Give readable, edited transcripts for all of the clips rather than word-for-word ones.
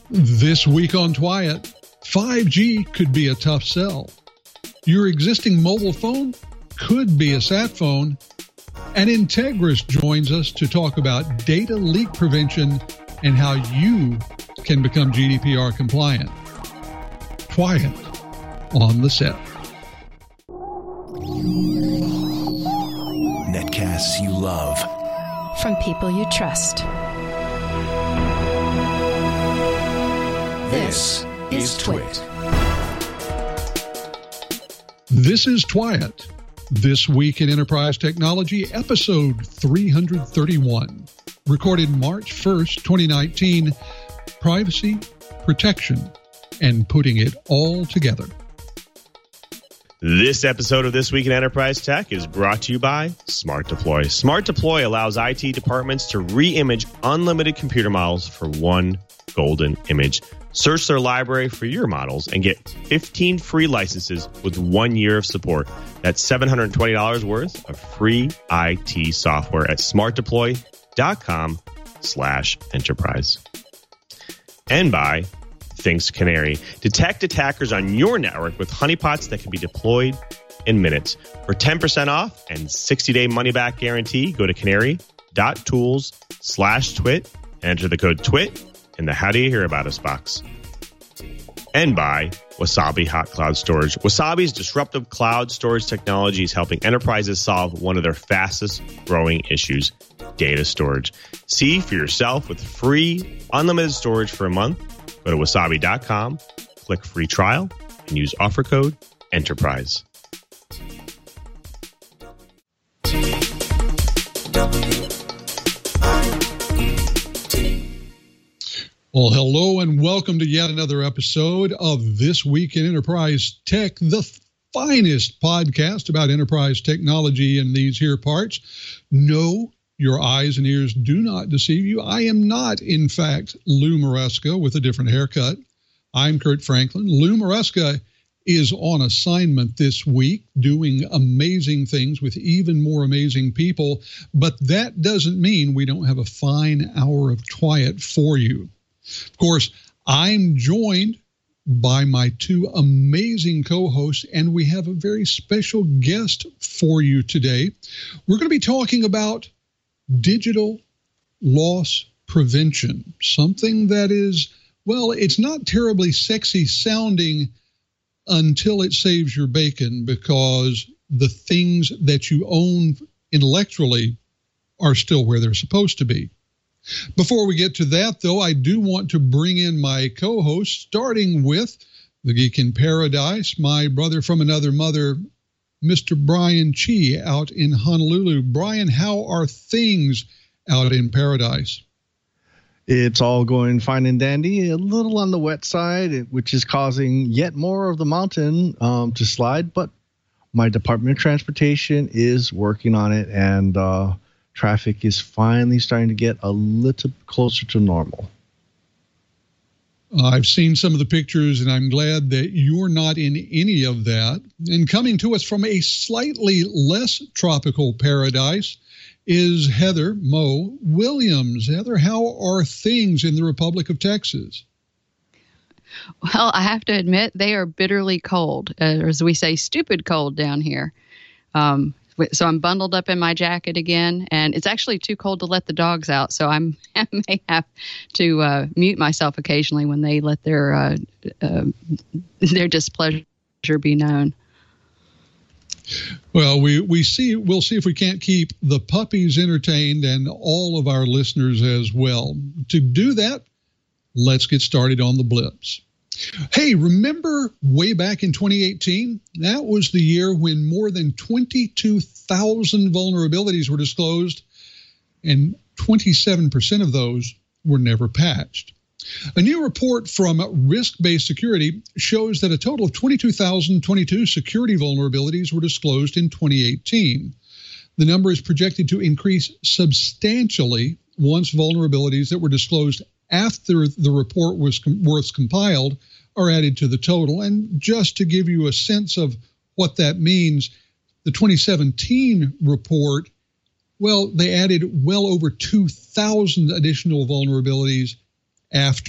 This week on Twyat, 5G could be a tough sell. Your existing mobile phone could be a sat phone. And Integris joins us to talk about data leak prevention and how you can become GDPR compliant. Twyat on the set. Netcasts you love. From people you trust. This is Twit. This is Twyat. This Week in Enterprise Technology, episode 331. Recorded March 1st, 2019. Privacy, protection, and putting it all together. This episode of This Week in Enterprise Tech is brought to you by Smart Deploy. Smart Deploy allows IT departments to re-image unlimited computer models for one golden image. Search their library for your models and get 15 free licenses with 1 year of support. That's $720 worth of free IT software at smartdeploy.com/enterprise. And by Things Canary. Detect attackers on your network with honeypots that can be deployed in minutes. For 10% off and 60-day money-back guarantee, go to canary.tools/twit and enter the code TWIT in the How Do You Hear About Us box. And by Wasabi Hot Cloud Storage. Wasabi's disruptive cloud storage technology is helping enterprises solve one of their fastest growing issues, data storage. See for yourself with free unlimited storage for a month. Go to wasabi.com, click free trial, and use offer code ENTERPRISE. Well, hello and welcome to yet another episode of This Week in Enterprise Tech, the finest podcast about enterprise technology in these here parts. No, your eyes and ears do not deceive you. I am not, in fact, Lou Maresca with a different haircut. I'm Kurt Franklin. Lou Maresca is on assignment this week doing amazing things with even more amazing people, but that doesn't mean we don't have a fine hour of Twyat for you. Of course, I'm joined by my two amazing co-hosts, and we have a very special guest for you today. We're going to be talking about digital loss prevention, something that is, well, it's not terribly sexy sounding until it saves your bacon, because the things that you own intellectually are still where they're supposed to be. Before we get to that, though, I do want to bring in my co-host, starting with the Geek in Paradise, my brother from another mother, Mr. Brian Chi out in Honolulu. Brian, how are things out in Paradise? It's all going fine and dandy, a little on the wet side, which is causing yet more of the mountain to slide. But my Department of Transportation is working on it, and traffic is finally starting to get a little closer to normal. I've seen some of the pictures, and I'm glad that you're not in any of that. And coming to us from a slightly less tropical paradise is Heather Mo Williams. Heather, how are things in the Republic of Texas? Well, I have to admit, they are bitterly cold, or as we say, stupid cold down here. So I'm bundled up in my jacket again, and it's actually too cold to let the dogs out. So I may have to mute myself occasionally when they let their displeasure be known. Well, we'll see if we can't keep the puppies entertained and all of our listeners as well. To do that, let's get started on the blips. Hey, remember way back in 2018? That was the year when more than 22,000 vulnerabilities were disclosed, and 27% of those were never patched. A new report from Risk-Based Security shows that a total of 22,022 security vulnerabilities were disclosed in 2018. The number is projected to increase substantially once vulnerabilities that were disclosed after the report was compiled are added to the total. And just to give you a sense of what that means, the 2017 report, well, they added well over 2,000 additional vulnerabilities after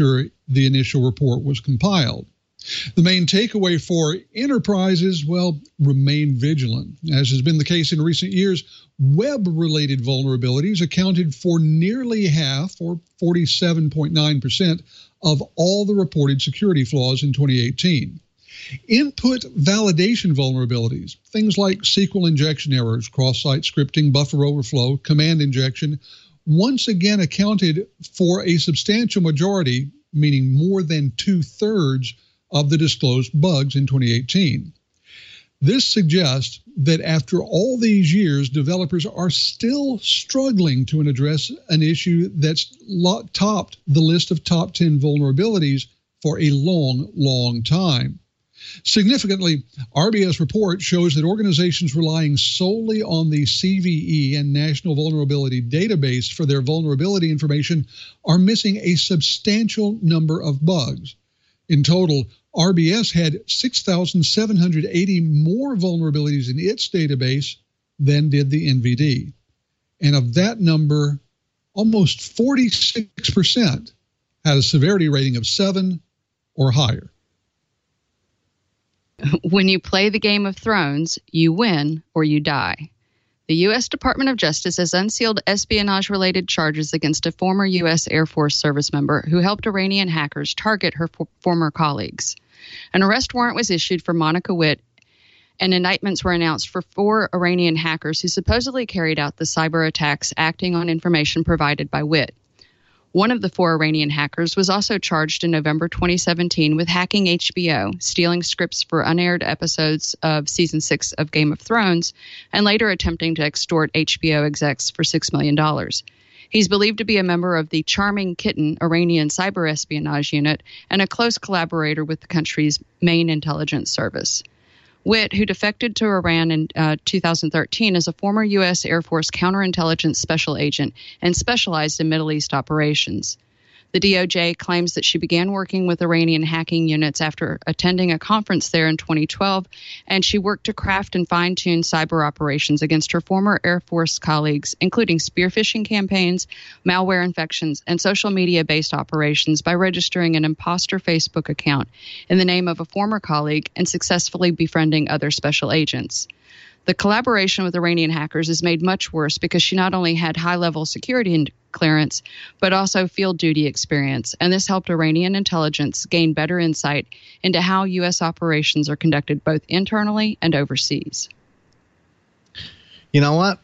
the initial report was compiled. The main takeaway for enterprises, well, remain vigilant. As has been the case in recent years, web-related vulnerabilities accounted for nearly half, or 47.9%, of all the reported security flaws in 2018. Input validation vulnerabilities, things like SQL injection errors, cross-site scripting, buffer overflow, command injection, once again accounted for a substantial majority, meaning more than 2/3 of the disclosed bugs in 2018. This suggests that after all these years, developers are still struggling to address an issue that's topped the list of top 10 vulnerabilities for a long, long time. Significantly, RBS report shows that organizations relying solely on the CVE and National Vulnerability Database for their vulnerability information are missing a substantial number of bugs. In total, RBS had 6,780 more vulnerabilities in its database than did the NVD. And of that number, almost 46% had a severity rating of 7 or higher. When you play the Game of Thrones, you win or you die. The U.S. Department of Justice has unsealed espionage-related charges against a former U.S. Air Force service member who helped Iranian hackers target her former colleagues. An arrest warrant was issued for Monica Witt, and indictments were announced for 4 Iranian hackers who supposedly carried out the cyber attacks acting on information provided by Witt. One of the 4 Iranian hackers was also charged in November 2017 with hacking HBO, stealing scripts for unaired episodes of Season 6 of Game of Thrones, and later attempting to extort HBO execs for $6 million. He's believed to be a member of the Charming Kitten Iranian cyber espionage unit and a close collaborator with the country's main intelligence service. Witt, who defected to Iran in 2013, is a former U.S. Air Force counterintelligence special agent and specialized in Middle East operations. The DOJ claims that she began working with Iranian hacking units after attending a conference there in 2012, and she worked to craft and fine-tune cyber operations against her former Air Force colleagues, including spear phishing campaigns, malware infections, and social media-based operations by registering an imposter Facebook account in the name of a former colleague and successfully befriending other special agents. The collaboration with Iranian hackers is made much worse because she not only had high-level security clearance, but also field duty experience, and this helped Iranian intelligence gain better insight into how U.S. operations are conducted both internally and overseas. You know what?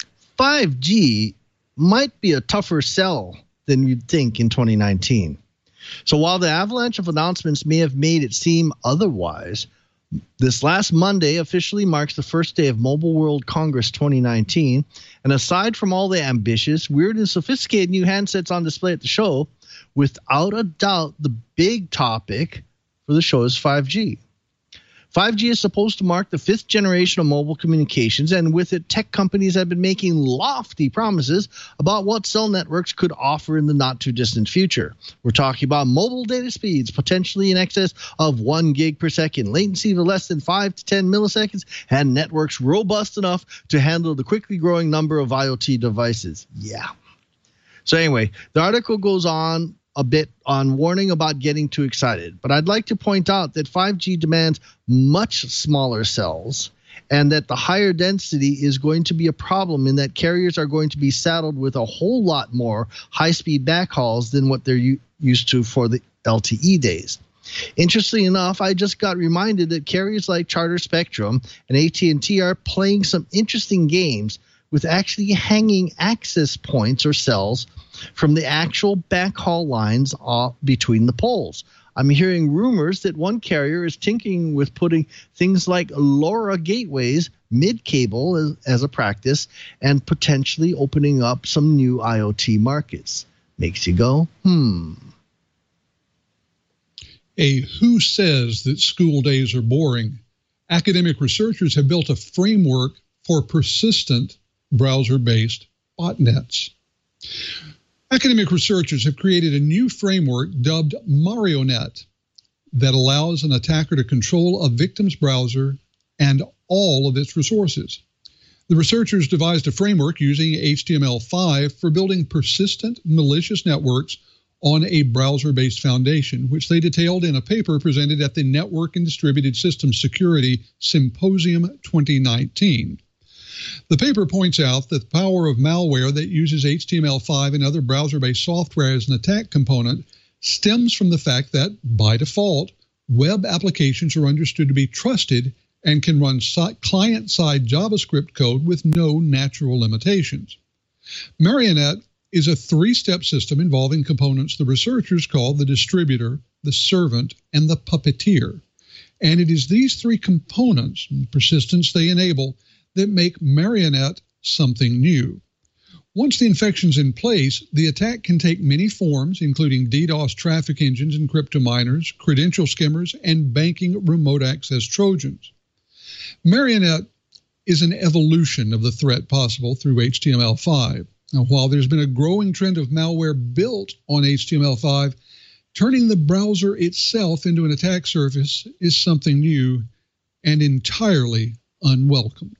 5G might be a tougher sell than you'd think in 2019. So while the avalanche of announcements may have made it seem otherwise, this last Monday officially marks the first day of Mobile World Congress 2019, and aside from all the ambitious, weird, and sophisticated new handsets on display at the show, without a doubt, the big topic for the show is 5G. 5G is supposed to mark the 5th generation of mobile communications, and with it, tech companies have been making lofty promises about what cell networks could offer in the not-too-distant future. We're talking about mobile data speeds potentially in excess of 1 gig per second, latency of less than 5 to 10 milliseconds, and networks robust enough to handle the quickly growing number of IoT devices. Yeah. So anyway, the article goes on a bit on warning about getting too excited, but I'd like to point out that 5G demands much smaller cells and that the higher density is going to be a problem in that carriers are going to be saddled with a whole lot more high-speed backhauls than what they're used to for the LTE days. Interestingly enough, I just got reminded that carriers like Charter Spectrum and AT&T are playing some interesting games with actually hanging access points or cells from the actual backhaul lines between the poles. I'm hearing rumors that one carrier is tinkering with putting things like LoRa gateways mid-cable as a practice and potentially opening up some new IoT markets. Makes you go, A who says that school days are boring? Academic researchers have built a framework for persistent browser-based botnets. Academic researchers have created a new framework dubbed Marionet that allows an attacker to control a victim's browser and all of its resources. The researchers devised a framework using HTML5 for building persistent malicious networks on a browser-based foundation, which they detailed in a paper presented at the Network and Distributed Systems Security Symposium 2019. The paper points out that the power of malware that uses HTML5 and other browser-based software as an attack component stems from the fact that, by default, web applications are understood to be trusted and can run client-side JavaScript code with no natural limitations. Marionette is a 3-step system involving components the researchers call the distributor, the servant, and the puppeteer. And it is these 3 components, and persistence they enable, that make Marionette something new. Once the infection's in place, the attack can take many forms, including DDoS traffic engines and crypto miners, credential skimmers, and banking remote access Trojans. Marionette is an evolution of the threat possible through HTML5. Now, while there's been a growing trend of malware built on HTML5, turning the browser itself into an attack surface is something new and entirely unwelcome.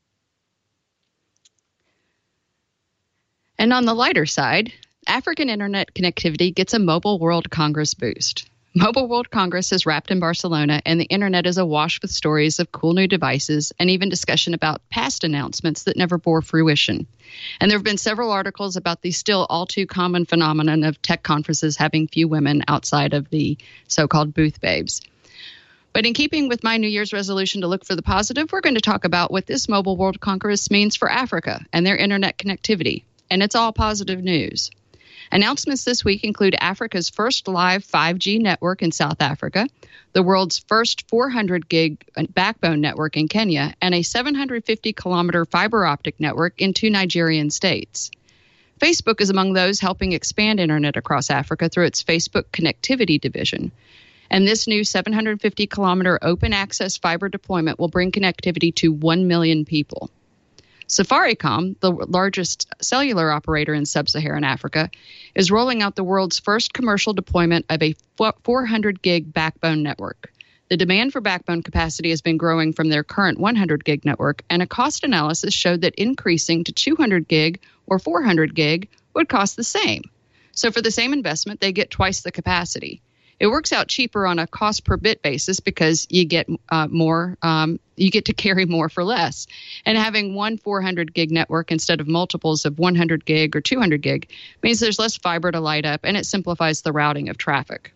And on the lighter side, African internet connectivity gets a Mobile World Congress boost. Mobile World Congress is wrapped in Barcelona, and the internet is awash with stories of cool new devices and even discussion about past announcements that never bore fruition. And there have been several articles about the still all too common phenomenon of tech conferences having few women outside of the so-called booth babes. But in keeping with my New Year's resolution to look for the positive, we're going to talk about what this Mobile World Congress means for Africa and their internet connectivity. And it's all positive news. Announcements this week include Africa's first live 5G network in South Africa, the world's first 400 gig backbone network in Kenya, and a 750-kilometer fiber optic network in 2 Nigerian states. Facebook is among those helping expand internet across Africa through its Facebook Connectivity division. And this new 750-kilometer open access fiber deployment will bring connectivity to 1 million people. Safaricom, the largest cellular operator in sub-Saharan Africa, is rolling out the world's first commercial deployment of a 400 gig backbone network. The demand for backbone capacity has been growing from their current 100 gig network, and a cost analysis showed that increasing to 200 gig or 400 gig would cost the same. So for the same investment, they get twice the capacity. It works out cheaper on a cost per bit basis because you get more, you get to carry more for less. And having one 400 gig network instead of multiples of 100 gig or 200 gig means there's less fiber to light up, and it simplifies the routing of traffic.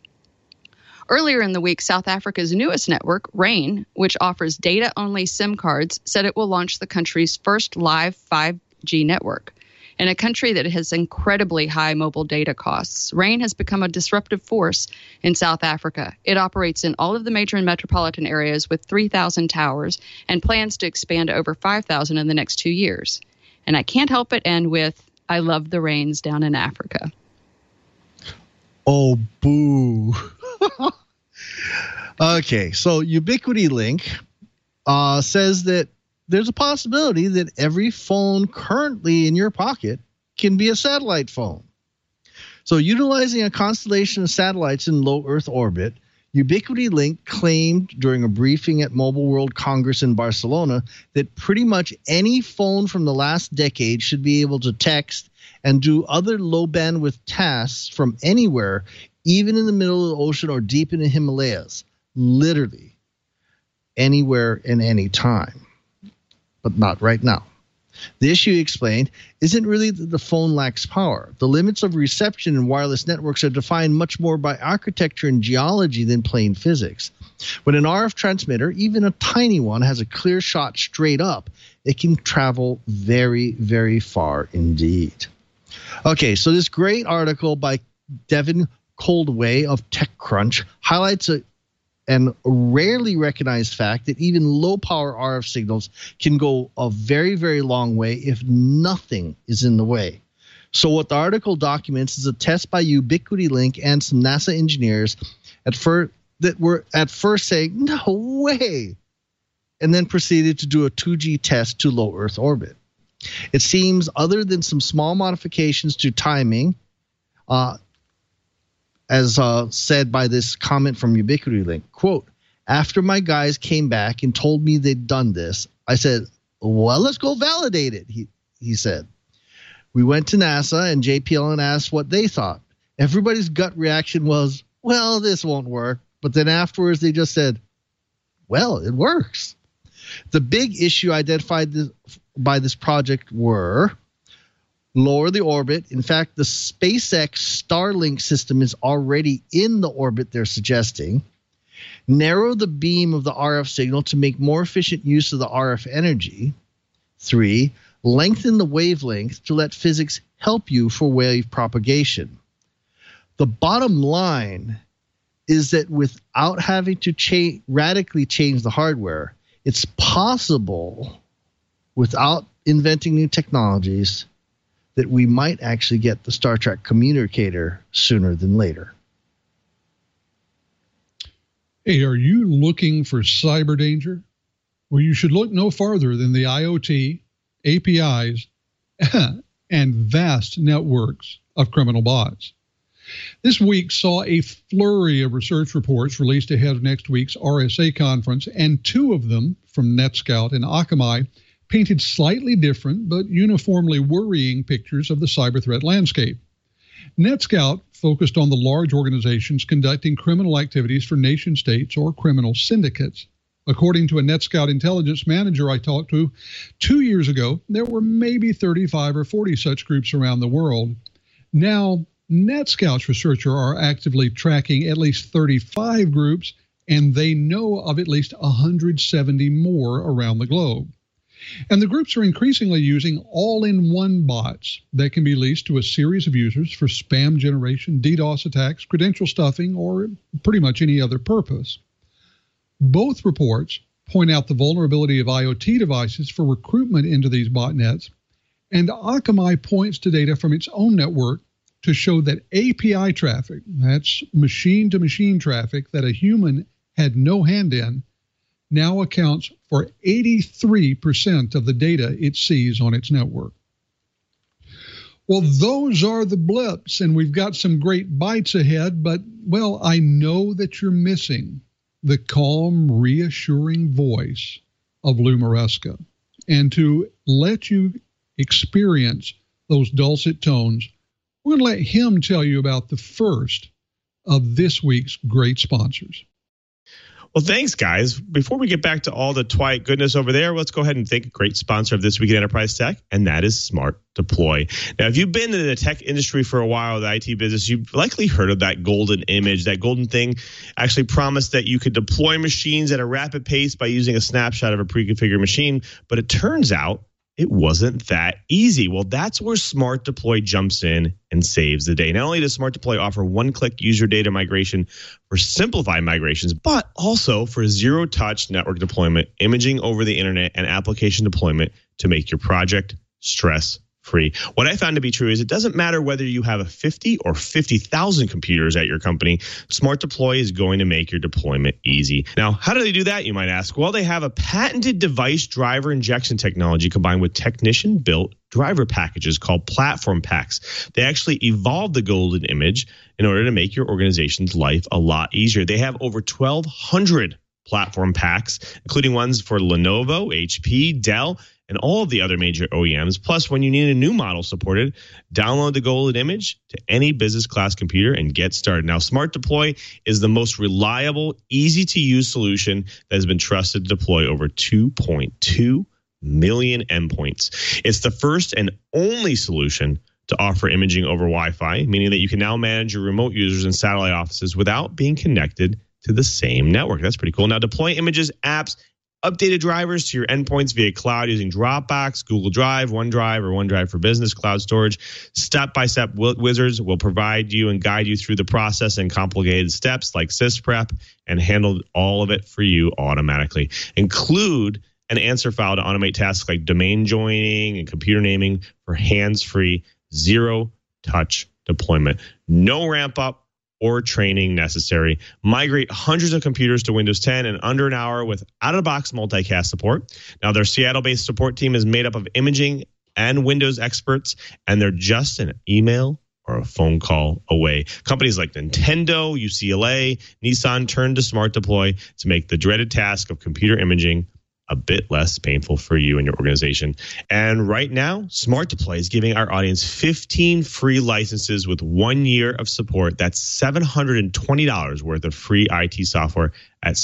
Earlier in the week, South Africa's newest network, Rain, which offers data-only SIM cards, said it will launch the country's first live 5G network. In a country that has incredibly high mobile data costs, Rain has become a disruptive force in South Africa. It operates in all of the major and metropolitan areas with 3,000 towers and plans to expand to over 5,000 in the next 2 years. And I can't help but end with, I love the rains down in Africa. Oh, boo. Okay, so Ubiquity Link says that there's a possibility that every phone currently in your pocket can be a satellite phone. So utilizing a constellation of satellites in low Earth orbit, Ubiquity Link claimed during a briefing at Mobile World Congress in Barcelona that pretty much any phone from the last decade should be able to text and do other low bandwidth tasks from anywhere, even in the middle of the ocean or deep in the Himalayas. Literally anywhere and any time. But not right now. The issue, he explained, isn't really that the phone lacks power. The limits of reception in wireless networks are defined much more by architecture and geology than plain physics. When an RF transmitter, even a tiny one, has a clear shot straight up, it can travel very, very far indeed. Okay, so this great article by Devin Coldway of TechCrunch highlights an rarely recognized fact that even low-power RF signals can go a very, very long way if nothing is in the way. So what the article documents is a test by Ubiquity Link and some NASA engineers that were at first saying, no way, and then proceeded to do a 2G test to low Earth orbit. It seems, other than some small modifications to timing, as said by this comment from Ubiquity Link, quote, after my guys came back and told me they'd done this, I said, well, let's go validate it, he said. We went to NASA and JPL and asked what they thought. everybody's gut reaction was, well, this won't work. But then afterwards, they just said, well, it works. The big issue identified by this project were lower the orbit. In fact, the SpaceX Starlink system is already in the orbit they're suggesting. Narrow the beam of the RF signal to make more efficient use of the RF energy. 3, lengthen the wavelength to let physics help you for wave propagation. The bottom line is that without having to radically change the hardware, it's possible, without inventing new technologies, that we might actually get the Star Trek communicator sooner than later. Hey, are you looking for cyber danger? Well, you should look no farther than the IoT, APIs, and vast networks of criminal bots. This week saw a flurry of research reports released ahead of next week's RSA conference, and 2 of them from NetScout and Akamai painted slightly different but uniformly worrying pictures of the cyber threat landscape. NetScout focused on the large organizations conducting criminal activities for nation states or criminal syndicates. According to a NetScout intelligence manager I talked to 2 years ago, there were maybe 35 or 40 such groups around the world. Now, NetScout's researchers are actively tracking at least 35 groups, and they know of at least 170 more around the globe. And the groups are increasingly using all-in-one bots that can be leased to a series of users for spam generation, DDoS attacks, credential stuffing, or pretty much any other purpose. Both reports point out the vulnerability of IoT devices for recruitment into these botnets, and Akamai points to data from its own network to show that API traffic, that's machine-to-machine traffic that a human had no hand in, now accounts for 83% of the data it sees on its network. Well, those are the blips, and we've got some great bites ahead, but, well, I know that you're missing the calm, reassuring voice of Lou Maresca. And to let you experience those dulcet tones, we're going to let him tell you about the first of this week's great sponsors. Well, thanks, guys. Before we get back to all the Twilight goodness over there, let's go ahead and thank a great sponsor of This Week in Enterprise Tech, and that is Smart Deploy. Now, if you've been in the tech industry for a while, the IT business, you've likely heard of that golden image. That golden thing actually promised that you could deploy machines at a rapid pace by using a snapshot of a pre-configured machine, but it turns out it wasn't that easy. Well, that's where Smart Deploy jumps in and saves the day. Not only does Smart Deploy offer one-click user data migration for simplified migrations, but also for zero-touch network deployment, imaging over the internet, and application deployment to make your project stress-free. What I found to be true is it doesn't matter whether you have a 50 or 50,000 computers at your company, Smart Deploy is going to make your deployment easy. Now, how do they do that, you might ask? Well, they have a patented device driver injection technology combined with technician-built driver packages called platform packs. They actually evolved the golden image in order to make your organization's life a lot easier. They have over 1,200 platform packs, including ones for Lenovo, HP, Dell, and all of the other major OEMs. Plus, when you need a new model supported, download the golden image to any business class computer and get started. Now, Smart Deploy is the most reliable, easy-to-use solution that has been trusted to deploy over 2.2 million endpoints. It's the first and only solution to offer imaging over Wi-Fi, meaning that you can now manage your remote users in satellite offices without being connected to the same network. That's pretty cool. Now, deploy images, apps, updated drivers to your endpoints via cloud using Dropbox, Google Drive, OneDrive, or OneDrive for Business cloud storage. Step-by-step wizards will provide you and guide you through the process and complicated steps like sysprep and handle all of it for you automatically. Include an answer file to automate tasks like domain joining and computer naming for hands-free, zero-touch deployment. No ramp-up or training necessary. Migrate hundreds of computers to Windows 10 in under an hour with out-of-the-box multicast support. Now, their Seattle-based support team is made up of imaging and Windows experts, and they're just an email or a phone call away. Companies like Nintendo, UCLA, Nissan turned to Smart Deploy to make the dreaded task of computer imaging a bit less painful for you and your organization. And right now, Smart Deploy is giving our audience 15 free licenses with 1 year of support. That's $720 worth of free IT software at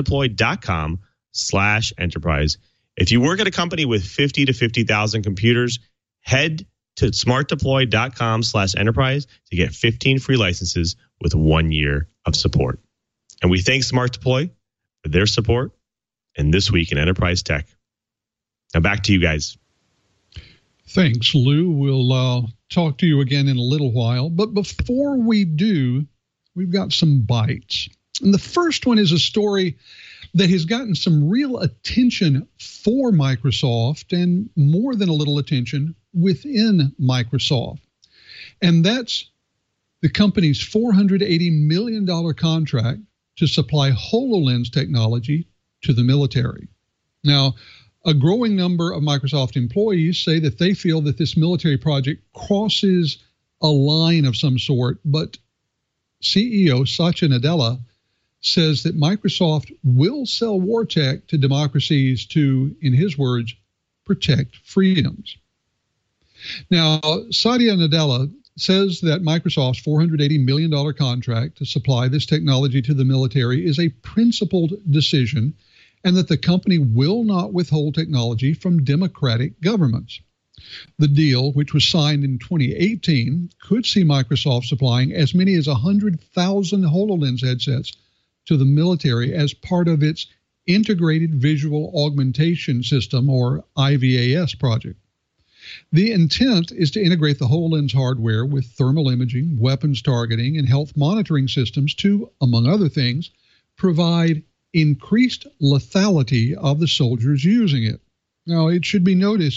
smartdeploy.com/enterprise. If you work at a company with 50 to 50,000 computers, head to smartdeploy.com/enterprise to get 15 free licenses with 1 year of support. And we thank Smart Deploy for their support in This Week in Enterprise Tech. Now back to you guys. Thanks, Lou. We'll talk to you again in a little while. But before we do, we've got some bites. And the first one is a story that has gotten some real attention for Microsoft and more than a little attention within Microsoft. And that's the company's $480 million contract to supply HoloLens technology to the military. Now, a growing number of Microsoft employees say that they feel that this military project crosses a line of some sort, but CEO Satya Nadella says that Microsoft will sell war tech to democracies to, in his words, protect freedoms. Now, Satya Nadella says that Microsoft's $480 million contract to supply this technology to the military is a principled decision and that the company will not withhold technology from democratic governments. The deal, which was signed in 2018, could see Microsoft supplying as many as 100,000 HoloLens headsets to the military as part of its Integrated Visual Augmentation System, or IVAS project. The intent is to integrate the HoloLens hardware with thermal imaging, weapons targeting, and health monitoring systems to, among other things, provide increased lethality of the soldiers using it. Now, it should be noted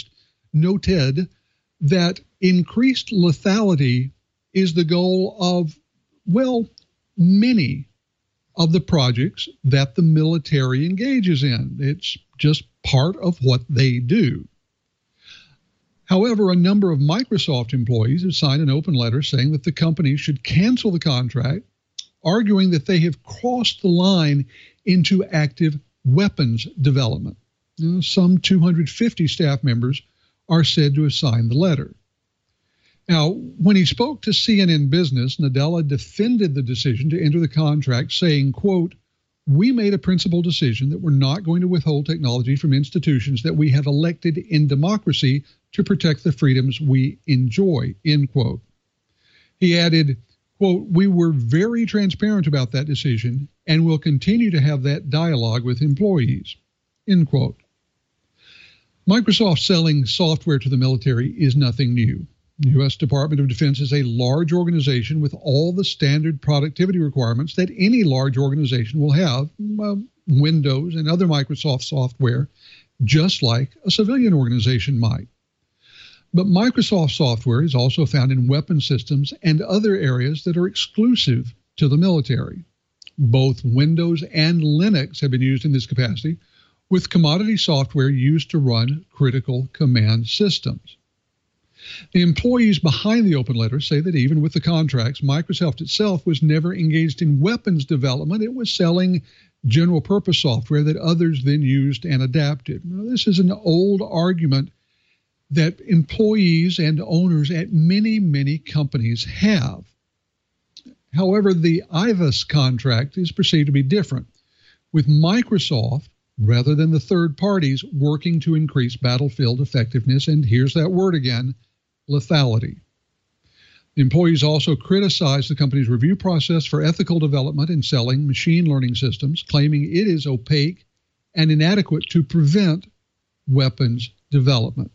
that increased lethality is the goal of, well, many of the projects that the military engages in. It's just part of what they do. However, a number of Microsoft employees have signed an open letter saying that the company should cancel the contract, arguing that they have crossed the line into active weapons development. Some 250 staff members are said to have signed the letter. Now, when he spoke to CNN Business, Nadella defended the decision to enter the contract, saying, quote, "We made a principled decision that we're not going to withhold technology from institutions that we have elected in democracy to protect the freedoms we enjoy," end quote. He added, quote, "We were very transparent about that decision and will continue to have that dialogue with employees," end quote. Microsoft selling software to the military is nothing new. The U.S. Department of Defense is a large organization with all the standard productivity requirements that any large organization will have, Windows and other Microsoft software, just like a civilian organization might. But Microsoft software is also found in weapon systems and other areas that are exclusive to the military. Both Windows and Linux have been used in this capacity, with commodity software used to run critical command systems. The employees behind the open letter say that even with the contracts, Microsoft itself was never engaged in weapons development. It was selling general purpose software that others then used and adapted. Now, this is an old argument that employees and owners at many, many companies have. However, the IVAS contract is perceived to be different, with Microsoft, rather than the third parties, working to increase battlefield effectiveness, and here's that word again, lethality. The employees also criticized the company's review process for ethical development in selling machine learning systems, claiming it is opaque and inadequate to prevent weapons development.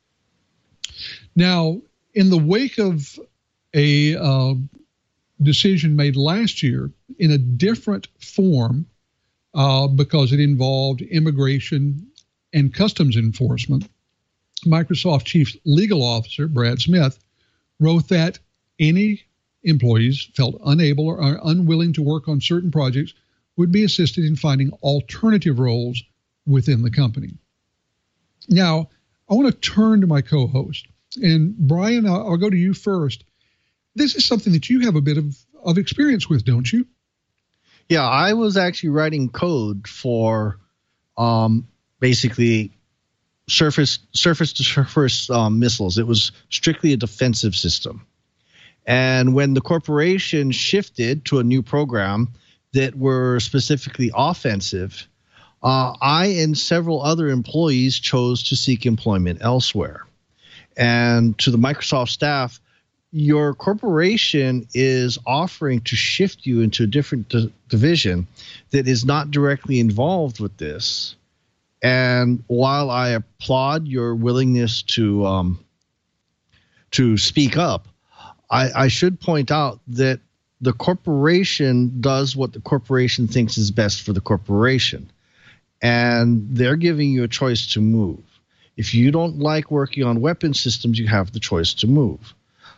Now, in the wake of a decision made last year in a different form, because it involved immigration and customs enforcement, Microsoft Chief Legal Officer Brad Smith wrote that any employees felt unable or unwilling to work on certain projects would be assisted in finding alternative roles within the company. Now, I want to turn to my co-host. And Brian, I'll go to you first. This is something that you have a bit of experience with, don't you? Yeah, I was actually writing code for basically surface to surface missiles. It was strictly a defensive system. And when the corporation shifted to a new program that were specifically offensive, I and several other employees chose to seek employment elsewhere. And to the Microsoft staff, your corporation is offering to shift you into a different division that is not directly involved with this. And while I applaud your willingness to speak up, I should point out that the corporation does what the corporation thinks is best for the corporation. And they're giving you a choice to move. If you don't like working on weapon systems, you have the choice to move.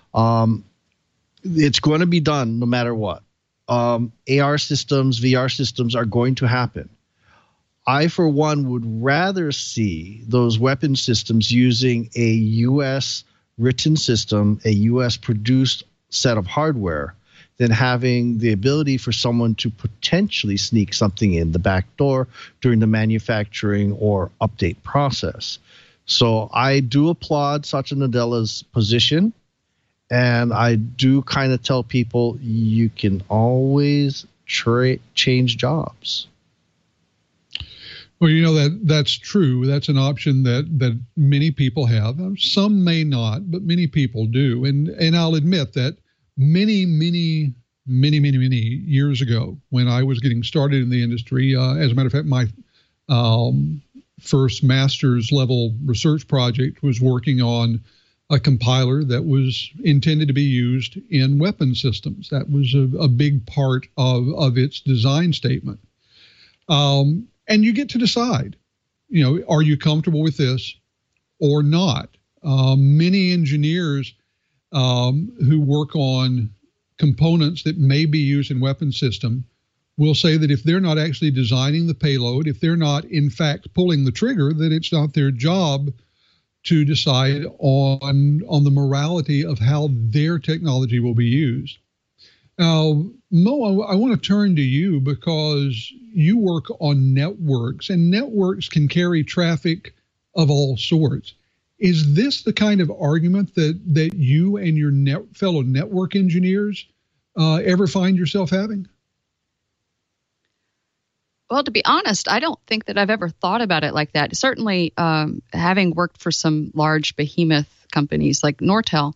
It's going to be done no matter what. AR systems, VR systems are going to happen. I, for one, would rather see those weapon systems using a U.S. written system, a U.S. produced set of hardware, than having the ability for someone to potentially sneak something in the back door during the manufacturing or update process. So I do applaud Satya Nadella's position, and I do kind of tell people you can always change jobs. Well, that's true. That's an option that many people have. Some may not, but many people do. And I'll admit that many years ago, when I was getting started in the industry, as a matter of fact, my first master's level research project was working on a compiler that was intended to be used in weapon systems. That was a big part of its design statement. And you get to decide, are you comfortable with this or not? Many engineers who work on components that may be used in weapon system will say that if they're not actually designing the payload, if they're not in fact pulling the trigger, that it's not their job to decide on the morality of how their technology will be used. Now, Mo, I want to turn to you because you work on networks, and networks can carry traffic of all sorts. Is this the kind of argument that you and your fellow network engineers ever find yourself having? Well, to be honest, I don't think that I've ever thought about it like that. Certainly, having worked for some large behemoth companies like Nortel,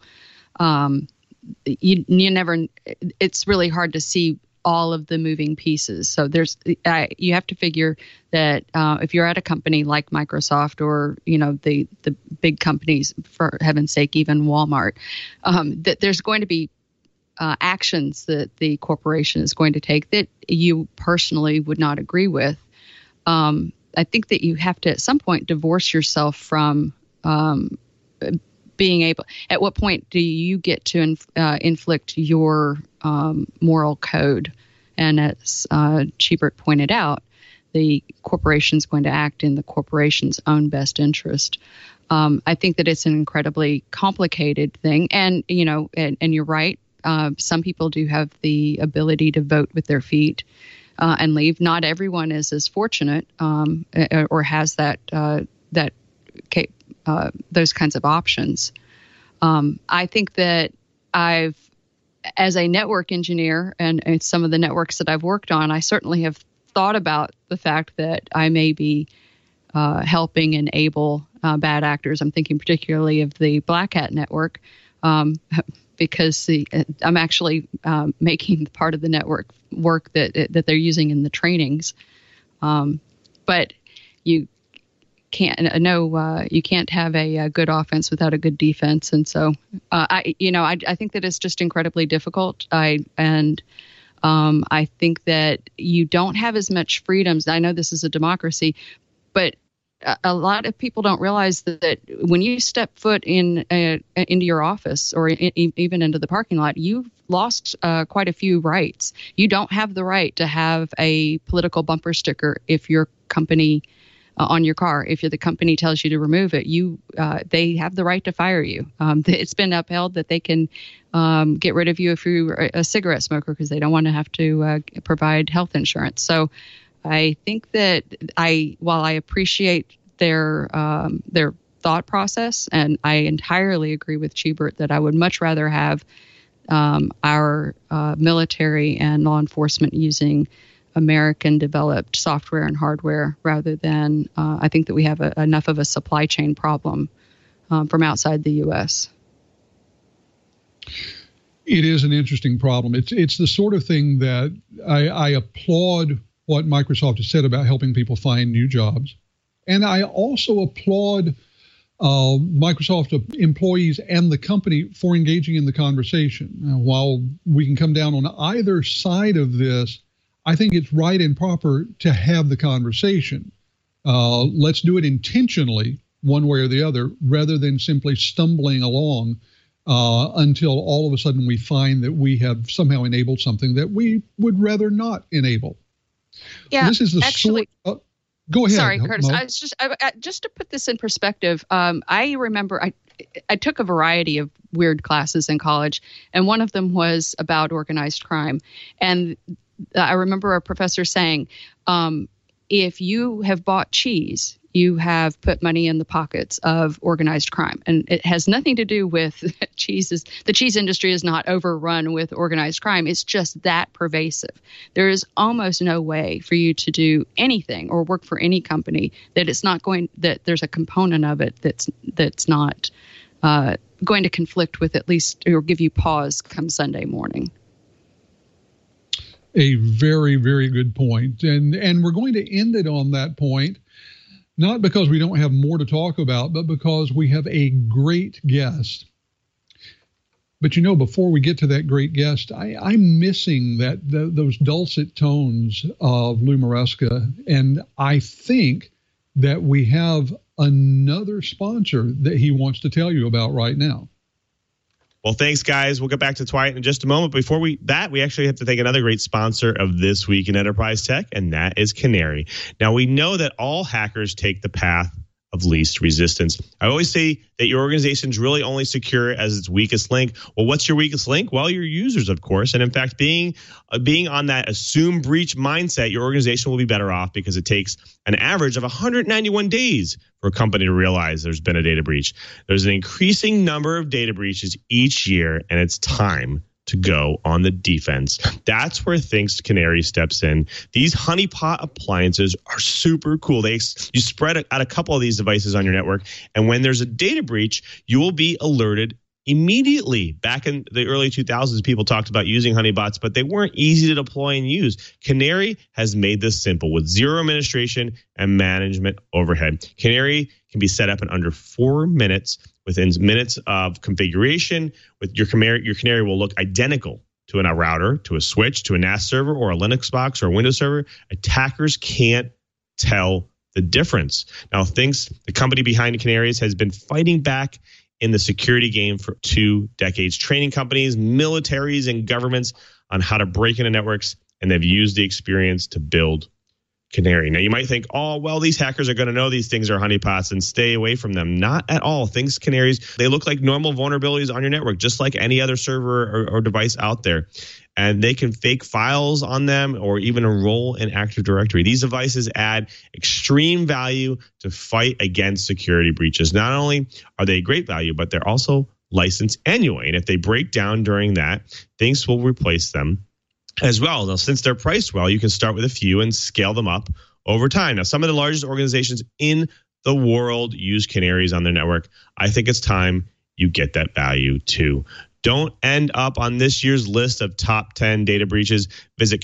you never. It's really hard to see all of the moving pieces. So you have to figure that if you're at a company like Microsoft or the big companies, for heaven's sake, even Walmart, that there's going to be actions that the corporation is going to take that you personally would not agree with. I think that you have to at some point divorce yourself from being able. At what point do you get to inflict your moral code? And as Chibert pointed out, the corporation is going to act in the corporation's own best interest. I think that it's an incredibly complicated thing, and you're right. Some people do have the ability to vote with their feet and leave. Not everyone is as fortunate or has those kinds of options. I think that as a network engineer and some of the networks that I've worked on, I certainly have thought about the fact that I may be helping enable bad actors. I'm thinking particularly of the Black Hat network. Because I'm actually making part of the network work that they're using in the trainings, but you can't you can't have a good offense without a good defense, and so I think that it's just incredibly difficult. I think that you don't have as much freedoms. I know this is a democracy, but a lot of people don't realize that when you step foot into your office or even into the parking lot, you've lost quite a few rights. You don't have the right to have a political bumper sticker if your company on your car. If the company tells you to remove it, they have the right to fire you. It's been upheld that they can get rid of you if you're a cigarette smoker because they don't want to have to provide health insurance. So I think that while I appreciate their thought process, and I entirely agree with Schubert that I would much rather have our military and law enforcement using American-developed software and hardware rather than I think that we have enough of a supply chain problem from outside the U.S. It is an interesting problem. It's the sort of thing that I applaud what Microsoft has said about helping people find new jobs. And I also applaud Microsoft employees and the company for engaging in the conversation. Now, while we can come down on either side of this, I think it's right and proper to have the conversation. Let's do it intentionally, one way or the other, rather than simply stumbling along until all of a sudden we find that we have somehow enabled something that we would rather not enable. Yeah, this is the actually. Go ahead. Sorry, Curtis. Mo. I was just to put this in perspective. I remember I took a variety of weird classes in college, and one of them was about organized crime. And I remember a professor saying, if you have bought cheese, you have put money in the pockets of organized crime. And it has nothing to do with cheeses. The cheese industry is not overrun with organized crime. It's just that pervasive. There is almost no way for you to do anything or work for any company that there's a component of it that's not going to conflict with at least or give you pause come Sunday morning. A very, very good point. And we're going to end it on that point. Not because we don't have more to talk about, but because we have a great guest. But before we get to that great guest, I'm missing those dulcet tones of Lou Maresca, and I think that we have another sponsor that he wants to tell you about right now. Well, thanks, guys. We'll get back to Dwight in just a moment. Before we actually have to thank another great sponsor of This Week in Enterprise Tech, and that is Canary. Now, we know that all hackers take the path of least resistance. I always say that your organization's really only secure as its weakest link. Well, what's your weakest link? Well, your users, of course. And in fact, being on that assume breach mindset, your organization will be better off because it takes an average of 191 days for a company to realize there's been a data breach. There's an increasing number of data breaches each year, and it's time to go on the defense. That's where Thinkst Canary steps in. These honeypot appliances are super cool. You spread out a couple of these devices on your network, and when there's a data breach, you will be alerted immediately. Back in the early 2000s, people talked about using honeypots, but they weren't easy to deploy and use. Canary has made this simple with zero administration and management overhead. Canary can be set up in under 4 minutes. Within minutes of configuration, with your Canary will look identical to a router, to a switch, to a NAS server, or a Linux box, or a Windows server. Attackers can't tell the difference. Now, Thinkst, the company behind Canaries, has been fighting back in the security game for 2 decades, training companies, militaries, and governments on how to break into networks, and they've used the experience to build Canary. Now, you might think, oh, well, these hackers are going to know these things are honeypots and stay away from them. Not at all. Thinkst Canaries, they look like normal vulnerabilities on your network, just like any other server or device out there. And they can fake files on them or even enroll in Active Directory. These devices add extreme value to fight against security breaches. Not only are they great value, but they're also licensed annually. And if they break down during that, Thinkst will replace them as well. Now, since they're priced well, you can start with a few and scale them up over time. Now, some of the largest organizations in the world use Canaries on their network. I think it's time you get that value too. Don't end up on this year's list of top 10 data breaches. Visit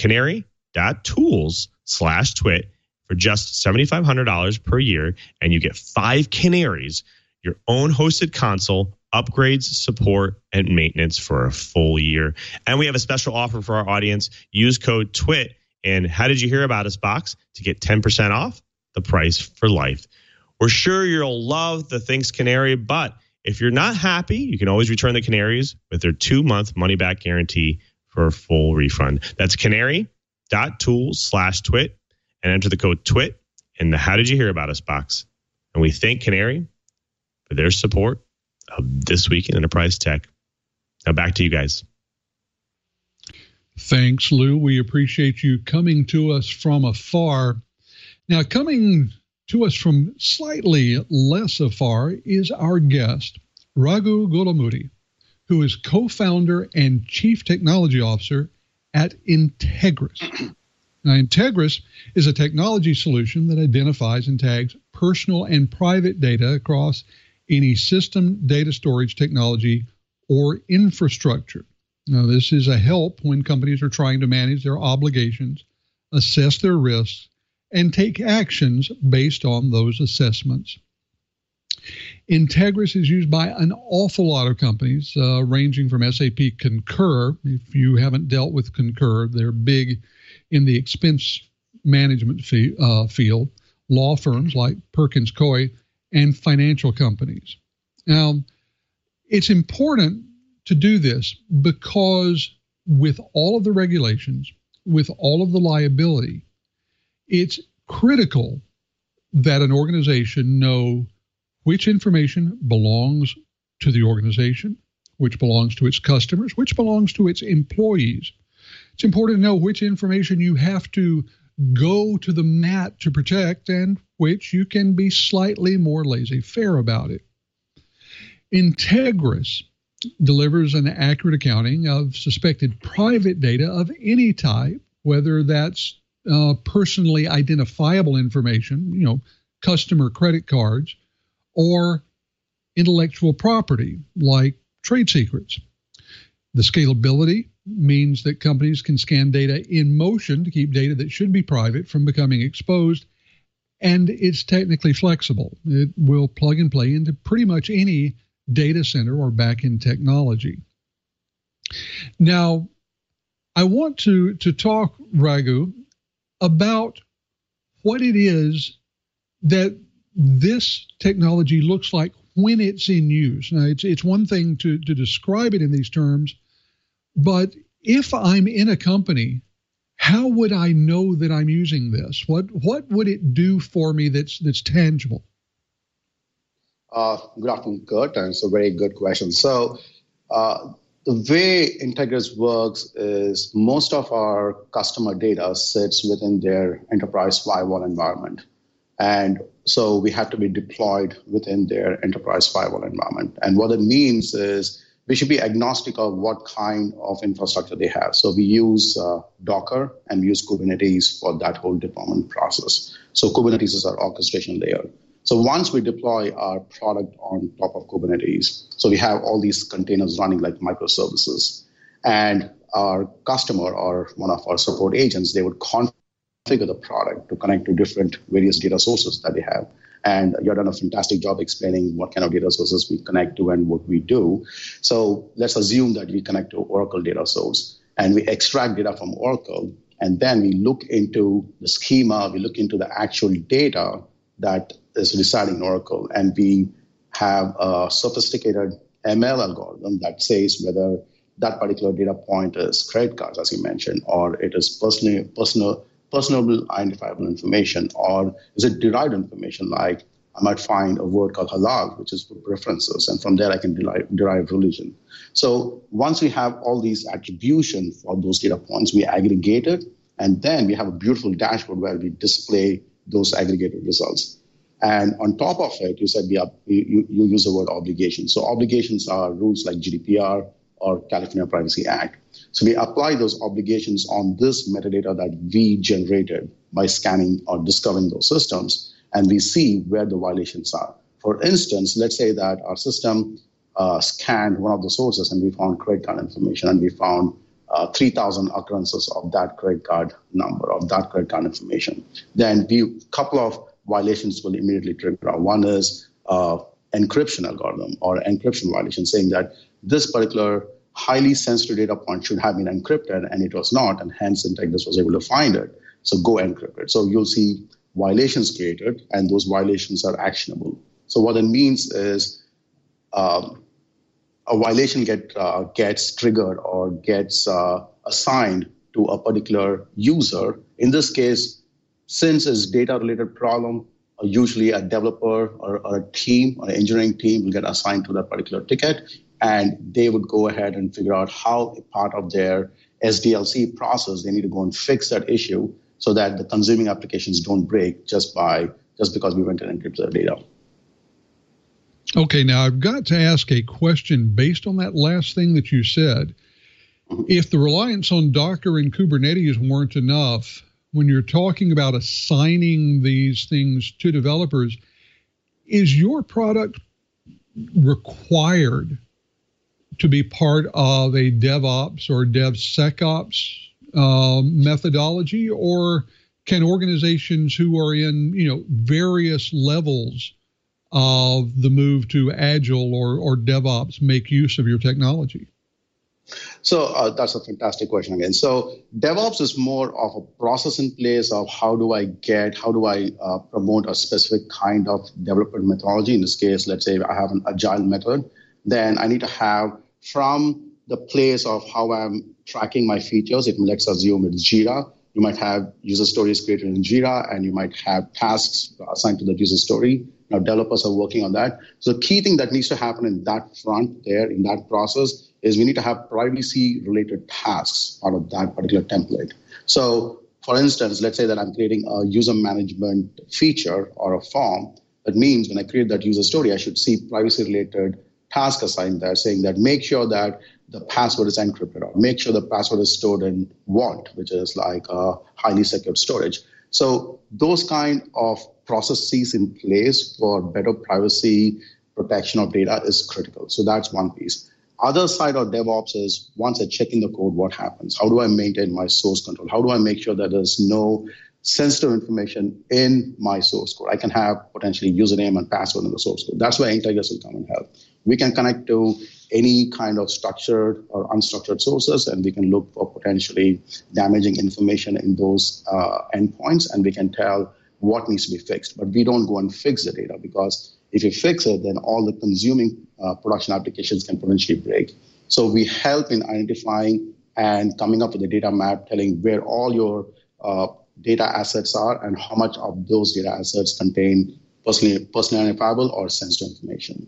canary.tools/twit for just $7,500 per year, and you get 5 Canaries, your own hosted console, upgrades, support, and maintenance for a full year. And we have a special offer for our audience. Use code TWIT in How Did You Hear About Us box to get 10% off the price for life. We're sure you'll love the Thinkst Canary, but if you're not happy, you can always return the Canaries with their 2-month money-back guarantee for a full refund. That's canary.tools/twit and enter the code TWIT in the How Did You Hear About Us box. And we thank Canary for their support of This Week in Enterprise Tech. Now back to you guys. Thanks, Lou. We appreciate you coming to us from afar. Now, coming to us from slightly less afar is our guest, Raghu Gullamudi, who is co-founder and chief technology officer at Integris. Now, Integris is a technology solution that identifies and tags personal and private data across any system, data storage technology, or infrastructure. Now, this is a help when companies are trying to manage their obligations, assess their risks, and take actions based on those assessments. Integris is used by an awful lot of companies, ranging from SAP Concur. If you haven't dealt with Concur, they're big in the expense management field, law firms like Perkins Coie, and financial companies. Now, it's important to do this because with all of the regulations, with all of the liability, it's critical that an organization know which information belongs to the organization, which belongs to its customers, which belongs to its employees. It's important to know which information you have to go to the mat to protect and which you can be slightly more laissez-faire about it. Integris delivers an accurate accounting of suspected private data of any type, whether that's personally identifiable information, customer credit cards, or intellectual property like trade secrets. The scalability means that companies can scan data in motion to keep data that should be private from becoming exposed, and it's technically flexible. It will plug and play into pretty much any data center or back-end technology. Now, I want to talk, Raghu, about what it is that this technology looks like when it's in use. Now, it's one thing to describe it in these terms, but if I'm in a company, how would I know that I'm using this? What would it do for me that's tangible? Good afternoon, Kurt, and it's a very good question. So the way Integris works is most of our customer data sits within their enterprise firewall environment. And so we have to be deployed within their enterprise firewall environment. And what it means is we should be agnostic of what kind of infrastructure they have. So we use Docker and we use Kubernetes for that whole deployment process. So Kubernetes is our orchestration layer. So once we deploy our product on top of Kubernetes, so we have all these containers running like microservices, and our customer or one of our support agents, they would configure the product to connect to different various data sources that they have. And you've done a fantastic job explaining what kind of data sources we connect to and what we do. So let's assume that we connect to Oracle data source and we extract data from Oracle, and then we look into the schema, we look into the actual data that is residing in Oracle, and we have a sophisticated ML algorithm that says whether that particular data point is credit cards, as you mentioned, or it is personal identifiable information, or is it derived information like I might find a word called halal, which is for preferences, and from there I can derive religion. So once we have all these attribution for those data points, we aggregate it, and then we have a beautiful dashboard where we display those aggregated results. And on top of it, you said you use the word obligations. So obligations are rules like GDPR or California Privacy Act. So we apply those obligations on this metadata that we generated by scanning or discovering those systems, and we see where the violations are. For instance, let's say that our system scanned one of the sources and we found credit card information, and we found 3,000 occurrences of that credit card number, of that credit card information. Then a couple of violations will immediately trigger. One is encryption algorithm or encryption violation, saying that this particular highly sensitive data point should have been encrypted, and it was not, and hence Integris was able to find it. So go encrypt it. So you'll see violations created, and those violations are actionable. So what it means is a violation gets triggered or gets assigned to a particular user. In this case, since it's data-related problem, usually a developer or a team or an engineering team will get assigned to that particular ticket, and they would go ahead and figure out how a part of their SDLC process, they need to go and fix that issue so that the consuming applications don't break just because we went and encrypted the data. Okay, now I've got to ask a question based on that last thing that you said. If the reliance on Docker and Kubernetes weren't enough, when you're talking about assigning these things to developers, is your product required to be part of a DevOps or DevSecOps methodology, or can organizations who are in various levels of the move to Agile or DevOps make use of your technology? So that's a fantastic question again. So DevOps is more of a process in place of how do I promote a specific kind of development methodology. In this case, let's say I have an agile method. Then I need to have from the place of how I'm tracking my features, let's assume it's Jira. You might have user stories created in Jira, and you might have tasks assigned to that user story. Now, developers are working on that. So the key thing that needs to happen in that front there, in that process, is we need to have privacy-related tasks out of that particular template. So, for instance, let's say that I'm creating a user management feature or a form. That means when I create that user story, I should see privacy-related task assigned there, saying that make sure that the password is encrypted, or make sure the password is stored in Vault, which is like a highly secured storage. So those kind of processes in place for better privacy protection of data is critical. So that's one piece. Other side of DevOps is once I check in the code, what happens? How do I maintain my source control? How do I make sure that there's no sensitive information in my source code? I can have potentially username and password in the source code. That's where Integris will come and help. We can connect to any kind of structured or unstructured sources, and we can look for potentially damaging information in those endpoints, and we can tell what needs to be fixed. But we don't go and fix the data, because if you fix it, then all the consuming production applications can potentially break. So we help in identifying and coming up with a data map telling where all your data assets are and how much of those data assets contain personally identifiable or sensitive information.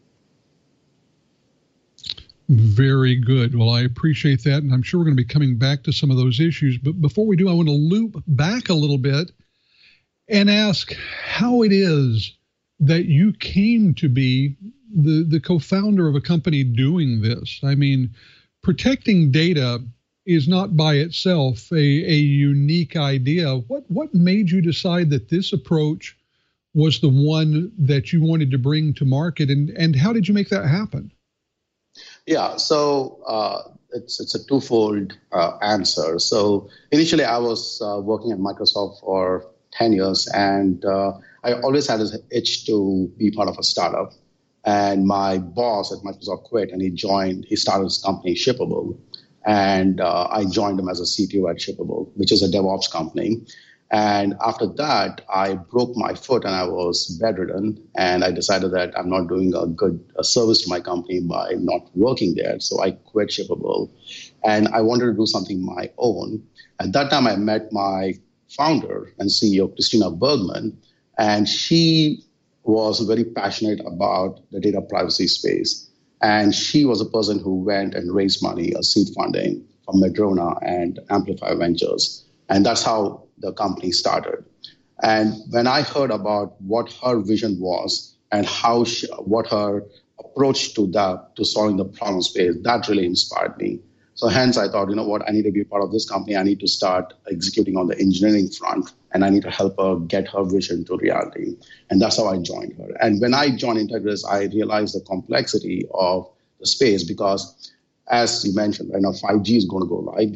Very good. Well, I appreciate that, and I'm sure we're going to be coming back to some of those issues. But before we do, I want to loop back a little bit and ask how it is that you came to be the co-founder of a company doing this. I mean, protecting data is not by itself a unique idea. What made you decide that this approach was the one that you wanted to bring to market, and how did you make that happen? Yeah, so it's a twofold answer. So initially, I was working at Microsoft for 10 years, and I always had this itch to be part of a startup. And my boss at Microsoft quit, and he started his company, Shippable. And I joined him as a CTO at Shippable, which is a DevOps company. And after that, I broke my foot and I was bedridden. And I decided that I'm not doing a service to my company by not working there. So I quit Shippable. And I wanted to do something my own. At that time, I met my founder and CEO, Christina Bergman. And she was very passionate about the data privacy space. And she was a person who went and raised money, seed funding from Madrona and Amplify Ventures. And that's how the company started. And when I heard about what her vision was and what her approach to solving the problem space, that really inspired me. So hence I thought, you know what, I need to be part of this company. I need to start executing on the engineering front, and I need to help her get her vision to reality. And that's how I joined her. And when I joined Integris, I realized the complexity of the space, because as you mentioned, 5G is going to go live.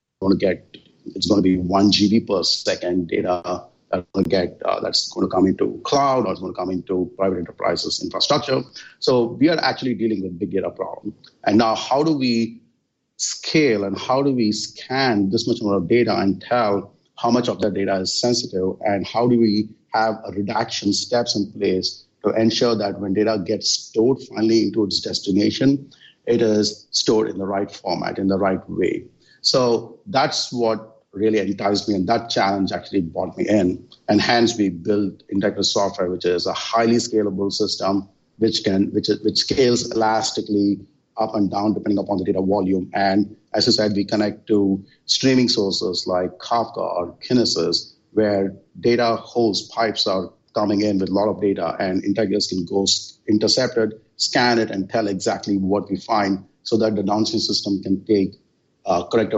It's going to be 1 GB per second data that's going to come into cloud, or it's going to come into private enterprises infrastructure. So we are actually dealing with big data problem. And now how do we scale and how do we scan this much amount of data and tell how much of that data is sensitive, and how do we have a redaction steps in place to ensure that when data gets stored finally into its destination, it is stored in the right format, in the right way. So that's what really enticed me, and that challenge actually brought me in. And hence we built Integris Software, which is a highly scalable system which scales elastically up and down depending upon the data volume. And as I said, we connect to streaming sources like Kafka or Kinesis, where data host pipes are coming in with a lot of data, and Integris can go intercept it, scan it, and tell exactly what we find so that the downstream system can take corrective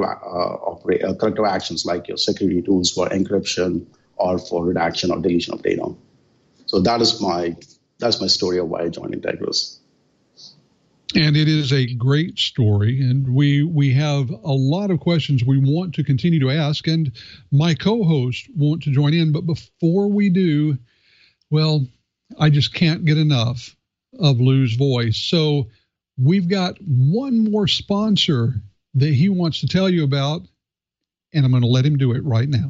actions like your security tools for encryption or for redaction or deletion of data. So that's my story of why I joined Integris. And it is a great story, and we have a lot of questions we want to continue to ask, and my co-hosts want to join in. But before we do, well, I just can't get enough of Lou's voice. So we've got one more sponsor that he wants to tell you about, and I'm going to let him do it right now.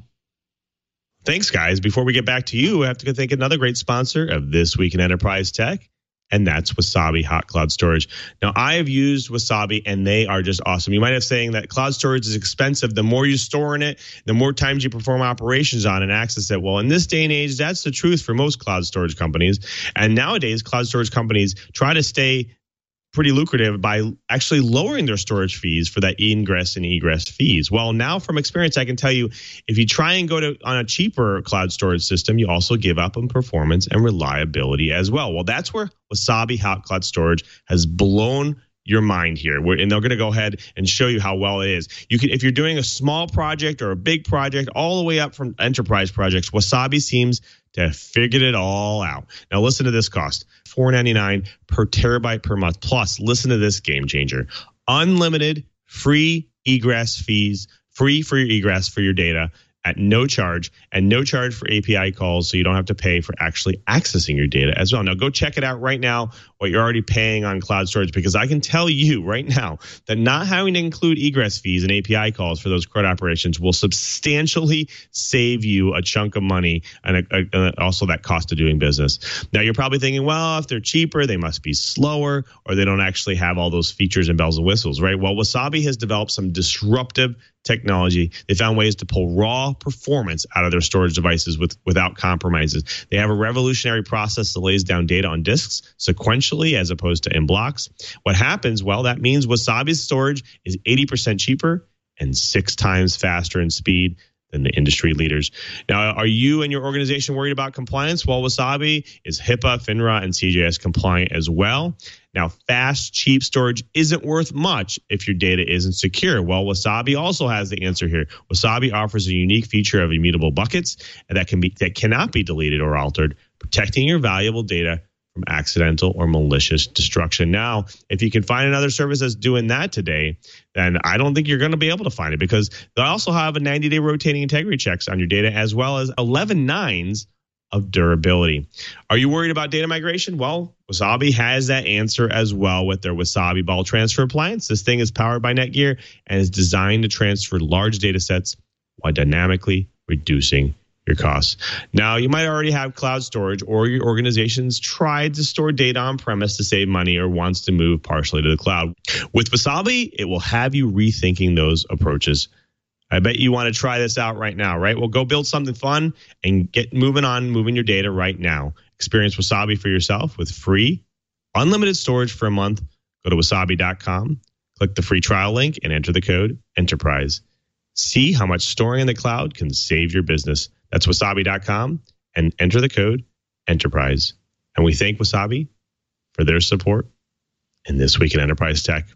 Thanks, guys. Before we get back to you, I have to thank another great sponsor of This Week in Enterprise Tech, and that's Wasabi Hot Cloud Storage. Now, I have used Wasabi, and they are just awesome. You might have saying that cloud storage is expensive. The more you store in it, the more times you perform operations on and access it. Well, in this day and age, that's the truth for most cloud storage companies. And nowadays, cloud storage companies try to stay pretty lucrative by actually lowering their storage fees for that ingress and egress fees. Well, now from experience, I can tell you, if you try and go on a cheaper cloud storage system, you also give up on performance and reliability as well. Well, that's where Wasabi Hot Cloud Storage has blown your mind here. And they're going to go ahead and show you how well it is. You can, if you're doing a small project or a big project, all the way up from enterprise projects, Wasabi seems to have figured it all out. Now listen to this cost, $4.99 per terabyte per month. Plus, listen to this game changer. Unlimited free egress fees, free for your egress for your data at no charge, and no charge for API calls, so you don't have to pay for actually accessing your data as well. Now, go check it out right now, what you're already paying on cloud storage, because I can tell you right now that not having to include egress fees and API calls for those CRUD operations will substantially save you a chunk of money and also that cost of doing business. Now, you're probably thinking, well, if they're cheaper, they must be slower, or they don't actually have all those features and bells and whistles, right? Well, Wasabi has developed some disruptive technology. They found ways to pull raw performance out of their storage devices without compromises. They have a revolutionary process that lays down data on disks sequentially as opposed to in blocks. What happens? Well, that means Wasabi's storage is 80% cheaper and 6 times faster in speed than the industry leaders. Now, are you and your organization worried about compliance? Well, Wasabi is HIPAA, FINRA, and CJS compliant as well. Now, fast, cheap storage isn't worth much if your data isn't secure. Well, Wasabi also has the answer here. Wasabi offers a unique feature of immutable buckets that cannot be deleted or altered, protecting your valuable data from accidental or malicious destruction. Now, if you can find another service that's doing that today, then I don't think you're going to be able to find it, because they also have a 90-day rotating integrity checks on your data, as well as 11 nines of durability. Are you worried about data migration? Well, Wasabi has that answer as well with their Wasabi Ball Transfer Appliance. This thing is powered by Netgear and is designed to transfer large data sets while dynamically reducing your costs. Now, you might already have cloud storage, or your organization's tried to store data on premise to save money or wants to move partially to the cloud. With Wasabi, it will have you rethinking those approaches. I bet you want to try this out right now, right? Well, go build something fun and get moving your data right now. Experience Wasabi for yourself with free, unlimited storage for a month. Go to wasabi.com, click the free trial link, and enter the code ENTERPRISE. See how much storing in the cloud can save your business. That's wasabi.com, and enter the code ENTERPRISE. And we thank Wasabi for their support in This Week in Enterprise Tech.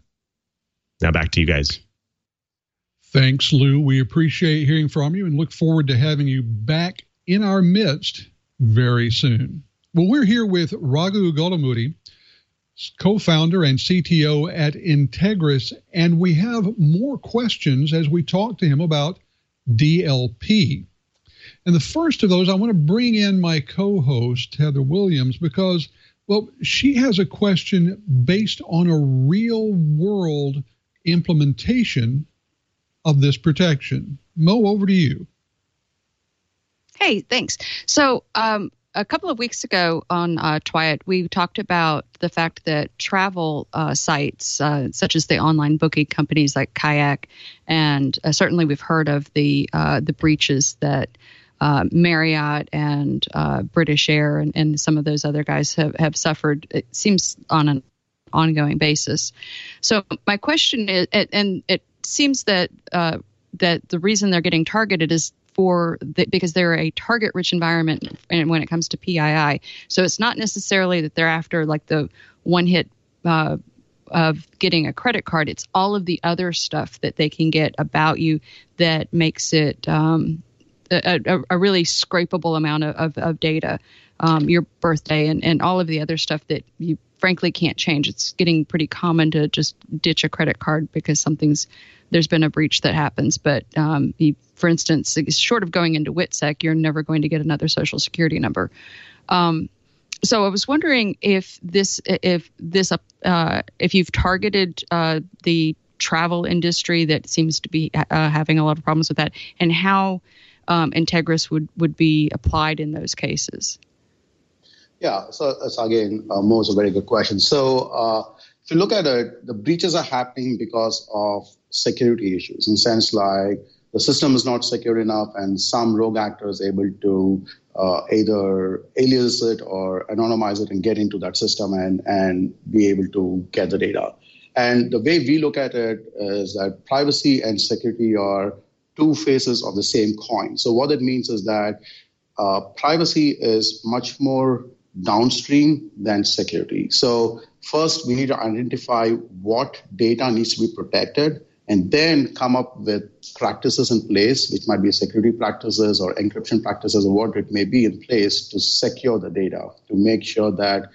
Now back to you guys. Thanks, Lou. We appreciate hearing from you and look forward to having you back in our midst very soon. Well, we're here with Raghu Gollamudi, co-founder and CTO at Integris, and we have more questions as we talk to him about DLP. And the first of those, I want to bring in my co-host, Heather Williams, because, well, she has a question based on a real-world implementation of this protection. Mo, over to you. Hey, thanks. So a couple of weeks ago on Twiat, we talked about the fact that travel sites, such as the online booking companies like Kayak, and certainly we've heard of the breaches that Marriott and British Air and some of those other guys have suffered. It seems on an ongoing basis. So my question is, and it seems that that the reason they're getting targeted is because they're a target-rich environment when it comes to PII. So it's not necessarily that they're after like the one-hit of getting a credit card. It's all of the other stuff that they can get about you that makes it a really scrapable amount of data, your birthday and all of the other stuff that you frankly can't change. It's getting pretty common to just ditch a credit card because there's been a breach that happens. But for instance, short of going into WITSEC, you're never going to get another social security number. So I was wondering if you've targeted the travel industry that seems to be having a lot of problems with that, and how Integris would be applied in those cases. Yeah, so it's again, Mo, a very good question. So if you look at it, the breaches are happening because of security issues, in the sense like the system is not secure enough and some rogue actor is able to either alias it or anonymize it and get into that system and be able to get the data. And the way we look at it is that privacy and security are two faces of the same coin. So what it means is that privacy is much more downstream than security. So first, we need to identify what data needs to be protected, and then come up with practices in place, which might be security practices or encryption practices or what it may be in place to secure the data, to make sure that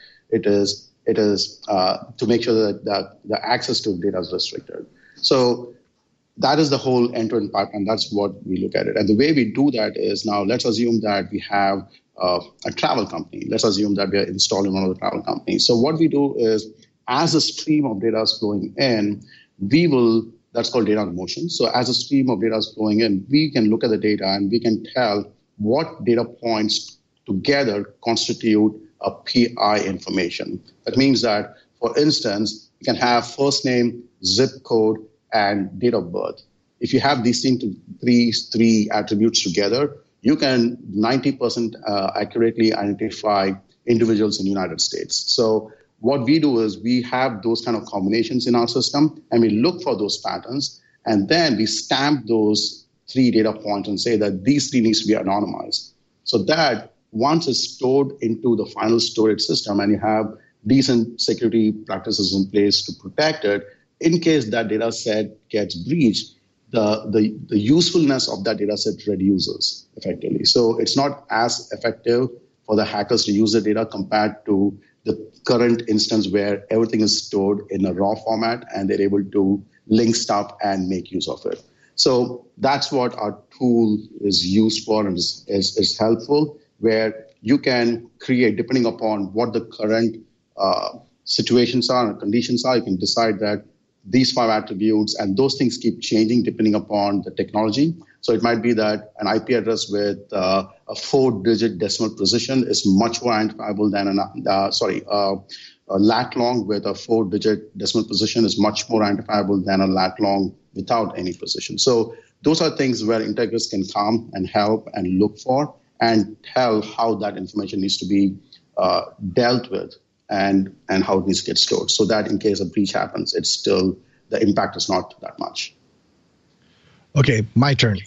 to make sure that the access to data is restricted. So that is the whole end-to-end pipeline. That's what we look at it. And the way we do that is, now let's assume that we have a travel company. Let's assume that we are installing one of the travel companies. So what we do is, as a stream of data is flowing in, that's called data in motion. So as a stream of data is flowing in, we can look at the data and we can tell what data points together constitute a PI information. That means that, for instance, you can have first name, zip code, and date of birth. If you have these three attributes together, you can 90% accurately identify individuals in the United States. So what we do is we have those kind of combinations in our system, and we look for those patterns, and then we stamp those 3 data points and say that these 3 needs to be anonymized. So that once it's stored into the final storage system and you have decent security practices in place to protect it, in case that data set gets breached, the usefulness of that data set reduces effectively. So it's not as effective for the hackers to use the data compared to the current instance where everything is stored in a raw format and they're able to link stuff and make use of it. So that's what our tool is used for and is helpful, where you can create, depending upon what the current situations are and conditions are, you can decide that these 5 attributes, and those things keep changing depending upon the technology. So it might be that an IP address with a 4-digit decimal precision is much more identifiable than a lat long with a 4-digit decimal precision is much more identifiable than a lat long without any precision. So those are things where Integris can come and help and look for and tell how that information needs to be dealt with and how it needs to get stored, so that in case a breach happens, it's still, the impact is not that much. Okay, my turn.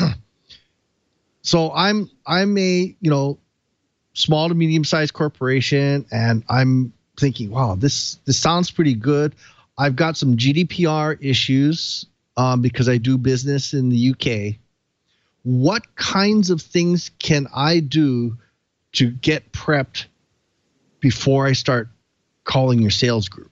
So I'm a small to medium sized corporation, and I'm thinking, wow, this sounds pretty good. I've got some GDPR issues because I do business in the UK. What kinds of things can I do to get prepped before I start calling your sales group?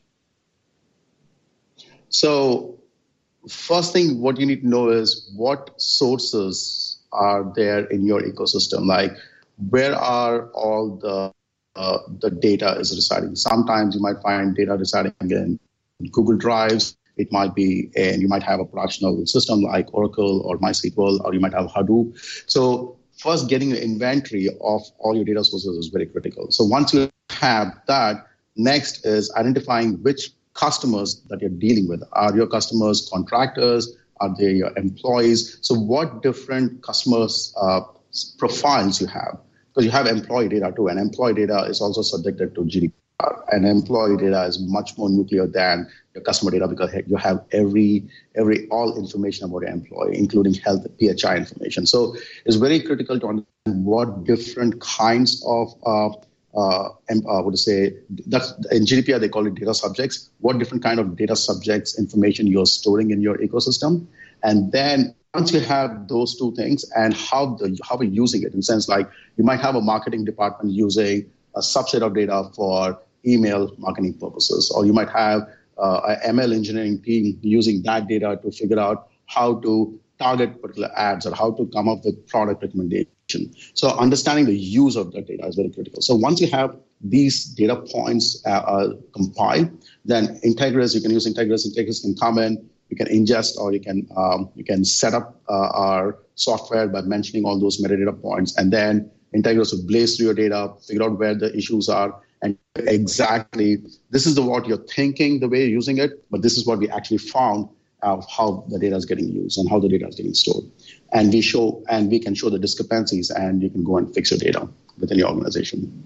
So first thing, what you need to know is what sources are there in your ecosystem. Like, where are all the data is residing? Sometimes you might find data residing in Google Drives. It might be, and you might have a productional system like Oracle or MySQL, or you might have Hadoop. So first, getting an inventory of all your data sources is very critical. So once you have that, next is identifying which customers that you're dealing with. Are your customers contractors? Are they your employees? So what different customers profiles you have? Because you have employee data too, and employee data is also subjected to GDPR. And employee data is much more nuclear than your customer data because you have all information about your employee, including health, PHI information. So it's very critical to understand what different kinds of in GDPR they call it data subjects. What different kind of data subjects information you're storing in your ecosystem, and then once you have those two things and how we're using it, in the sense like you might have a marketing department using a subset of data for email marketing purposes, or you might have an ML engineering team using that data to figure out how to target particular ads or how to come up with product recommendation. So understanding the use of that data is very critical. So once you have these data points compiled, then Integris, you can use Integris. Integris can come in, you can ingest, or you can set up our software by mentioning all those metadata points, and then Integris will blaze through your data, figure out where the issues are, and exactly this is what you're thinking, the way you're using it, but this is what we actually found of how the data is getting used and how the data is getting stored. And we can show the discrepancies, and you can go and fix your data within your organization.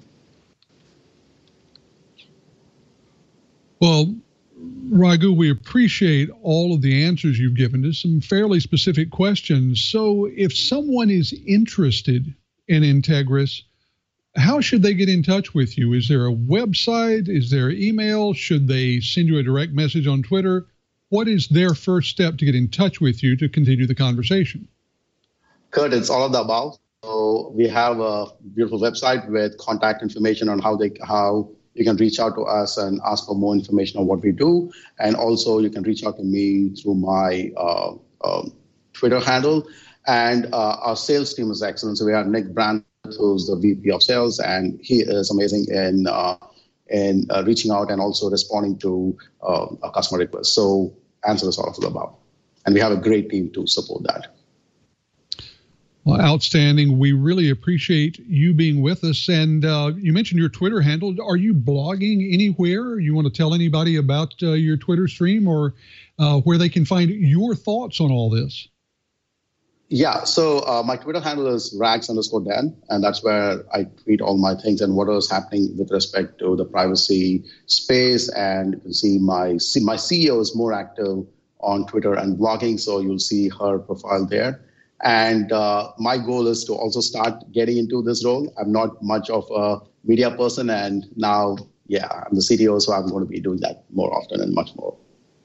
Well, Raghu, we appreciate all of the answers you've given to some fairly specific questions. So if someone is interested in Integris, how should they get in touch with you? Is there a website? Is there email? Should they send you a direct message on Twitter? What is their first step to get in touch with you to continue the conversation? Kurt, it's all of the above. So we have a beautiful website with contact information on how you can reach out to us and ask for more information on what we do. And also you can reach out to me through my Twitter handle. And our sales team is excellent. So we have Nick Brandt, who's the VP of sales, and he is amazing in reaching out and also responding to a customer request. So answer is all of the above. And we have a great team to support that. Well, outstanding. We really appreciate you being with us. And you mentioned your Twitter handle. Are you blogging anywhere? You want to tell anybody about your Twitter stream, or where they can find your thoughts on all this? Yeah, so my Twitter handle is rags_Dan, and that's where I tweet all my things and what is happening with respect to the privacy space. And you can see my CEO is more active on Twitter and blogging, so you'll see her profile there. And my goal is to also start getting into this role. I'm not much of a media person, and now, I'm the CTO, so I'm going to be doing that more often and much more.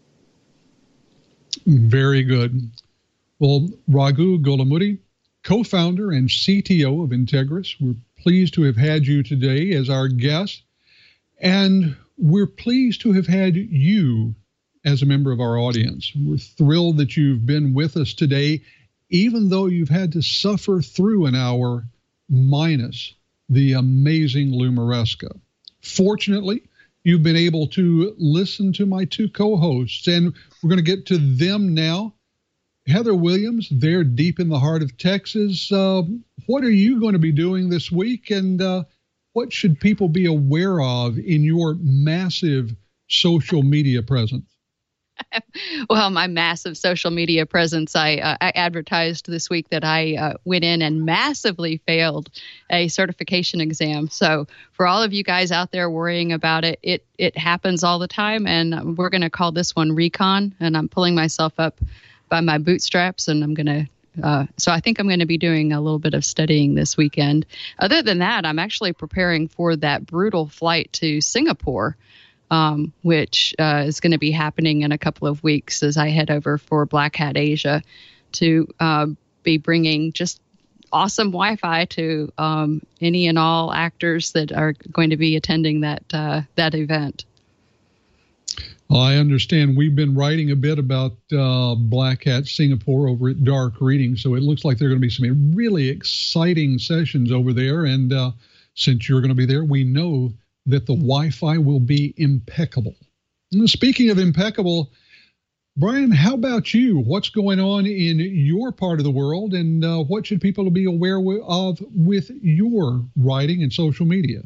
Very good. Well, Raghu Gollamudi, co-founder and CTO of Integris, we're pleased to have had you today as our guest, and we're pleased to have had you as a member of our audience. We're thrilled that you've been with us today, even though you've had to suffer through an hour minus the amazing Lou Maresca. Fortunately, you've been able to listen to my two co-hosts, and we're going to get to them now. Heather Williams, they're deep in the heart of Texas. What are you going to be doing this week, and what should people be aware of in your massive social media presence? Well, my massive social media presence, I advertised this week that I went in and massively failed a certification exam. So for all of you guys out there worrying about it, it happens all the time, and we're going to call this one Recon, and I'm pulling myself up by my bootstraps, and I'm going to, so I think I'm going to be doing a little bit of studying this weekend. Other than that, I'm actually preparing for that brutal flight to Singapore, which is going to be happening in a couple of weeks as I head over for Black Hat Asia to be bringing just awesome Wi-Fi to any and all actors that are going to be attending that event. Well, I understand we've been writing a bit about Black Hat Singapore over at Dark Reading, so it looks like there are going to be some really exciting sessions over there. And since you're going to be there, we know that the Wi-Fi will be impeccable. And speaking of impeccable, Brian, how about you? What's going on in your part of the world, and what should people be aware of with your writing and social media?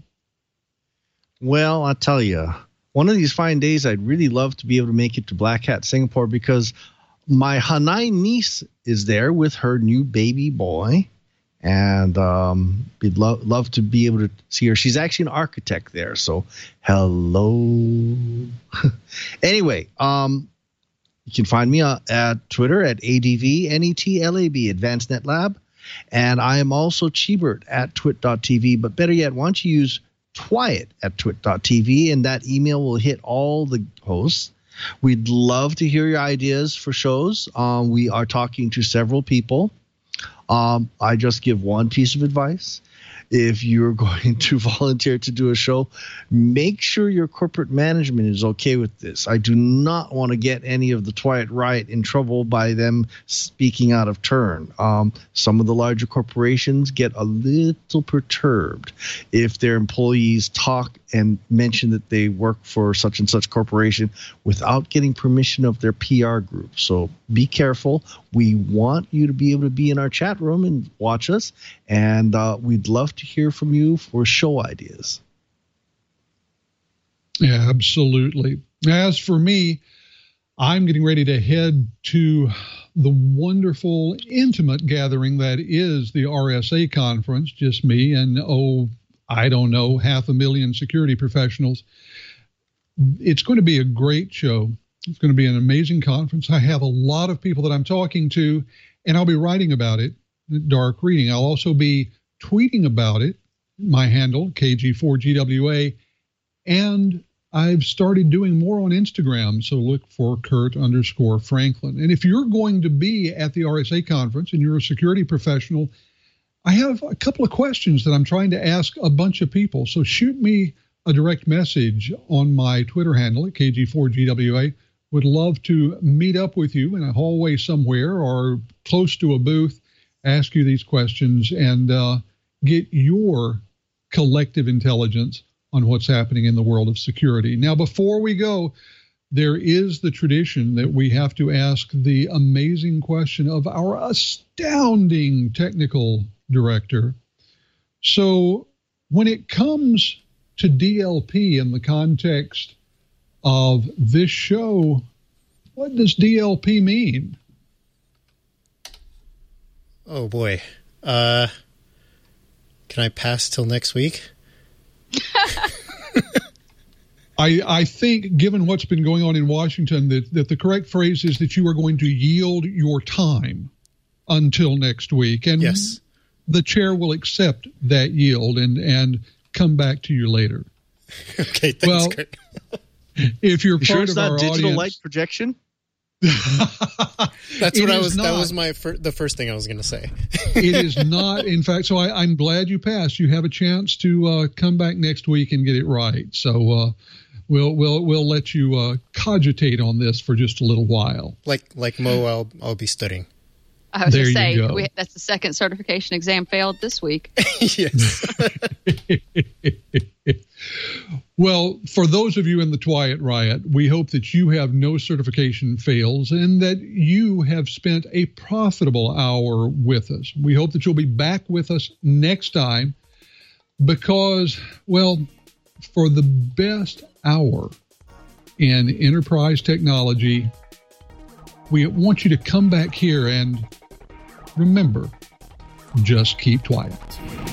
Well, I'll tell you, one of these fine days, I'd really love to be able to make it to Black Hat Singapore, because my Hanai niece is there with her new baby boy, And we'd love to be able to see her. She's actually an architect there, so hello. Anyway, you can find me at Twitter at ADVNETLAB, Advanced Net Lab. And I am also Cheebert at twit.tv. But better yet, why don't you use Twyet at twit.tv, and that email will hit all the hosts. We'd love to hear your ideas for shows. We are talking to several people. I just give one piece of advice. If you're going to volunteer to do a show, make sure your corporate management is okay with this. I do not want to get any of the Twyet Riot in trouble by them speaking out of turn. Some of the larger corporations get a little perturbed if their employees talk and mention that they work for such and such corporation without getting permission of their PR group. So be careful. We want you to be able to be in our chat room and watch us, and we'd love to hear from you for show ideas. Yeah, absolutely. As for me, I'm getting ready to head to the wonderful, intimate gathering that is the RSA conference, just me and, I don't know, 500,000 security professionals. It's going to be a great show. It's going to be an amazing conference. I have a lot of people that I'm talking to, and I'll be writing about it, Dark Reading. I'll also be tweeting about it, my handle, KG4GWA, and I've started doing more on Instagram, so look for Kurt_Franklin. And if you're going to be at the RSA conference and you're a security professional, I have a couple of questions that I'm trying to ask a bunch of people. So shoot me a direct message on my Twitter handle at KG4GWA. Would love to meet up with you in a hallway somewhere or close to a booth, ask you these questions, and get your collective intelligence on what's happening in the world of security. Now, before we go, there is the tradition that we have to ask the amazing question of our astounding technical director. So when it comes to DLP in the context of this show, what does DLP mean? Oh boy. Can I pass till next week? I think, given what's been going on in Washington, that the correct phrase is that you are going to yield your time until next week. And yes, the chair will accept that yield and come back to you later. Okay, thanks, Kurt. If you're sure part it's of not our digital audience, light projection? That's what I was. Not. That was the first thing I was going to say. It is not. In fact, so I'm glad you passed. You have a chance to come back next week and get it right. So we'll let you cogitate on this for just a little while. Like Mo, I'll be studying. I was going to There you say, go. that's the second certification exam failed this week. Yes. Well, for those of you in the Twyet Riot, we hope that you have no certification fails and that you have spent a profitable hour with us. We hope that you'll be back with us next time because, well, for the best hour in enterprise technology, we want you to come back here and remember, just keep Twyet.